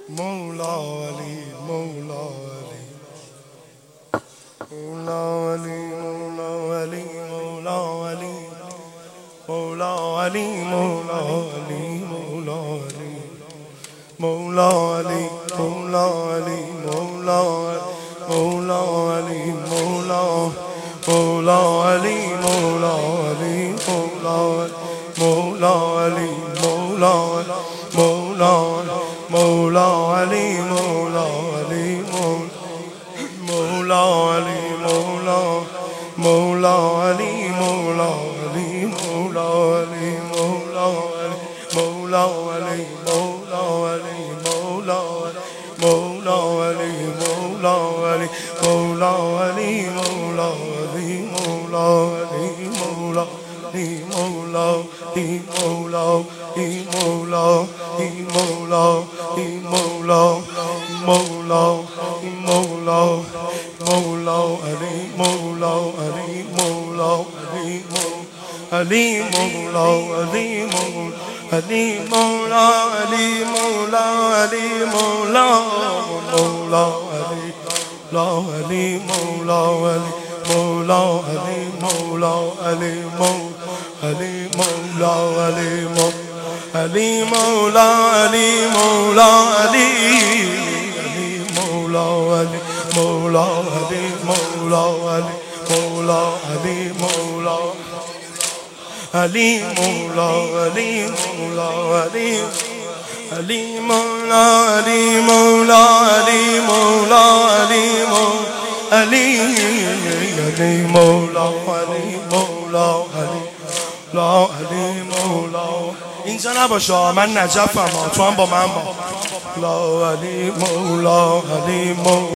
مولا علی مولا علی مولا علی مولا علی مولا علی مولا علی مولا علی مولا علی مولا علی مولا علی مولا مولا علی مولا مولا علی مولا علی مولا مولا علی مولا مولا مولا علی مولا علی مولا علی مولا مولا علی مولا علی مولا علی مولا مولا علی مولا علی مولا مولا علی مولا علی مولا علی مولا علی مولا علی مولا علی مولا علی موla, he mola, he mola, he mola, mola, he mola, mola, ali mola, ali mola, ali mola, ali mola, ali mola, ali mola, ali mola, mola, ali mola, ali mola, ali mola, ali mola, ali mola. Ali Mola, Ali Mola, Ali Mola, Ali Mola, Ali Mola, Ali Mola, Ali Mola, Ali Mola, Ali Mola, Ali Mola, Ali Mola, Ali Mola, Ali Mola, Ali Mola, Ali Mola, Ali Mola, Ali لا علی مولا اینجا نباشه من نجفم تو هم با من با لا علی مولا علی مولا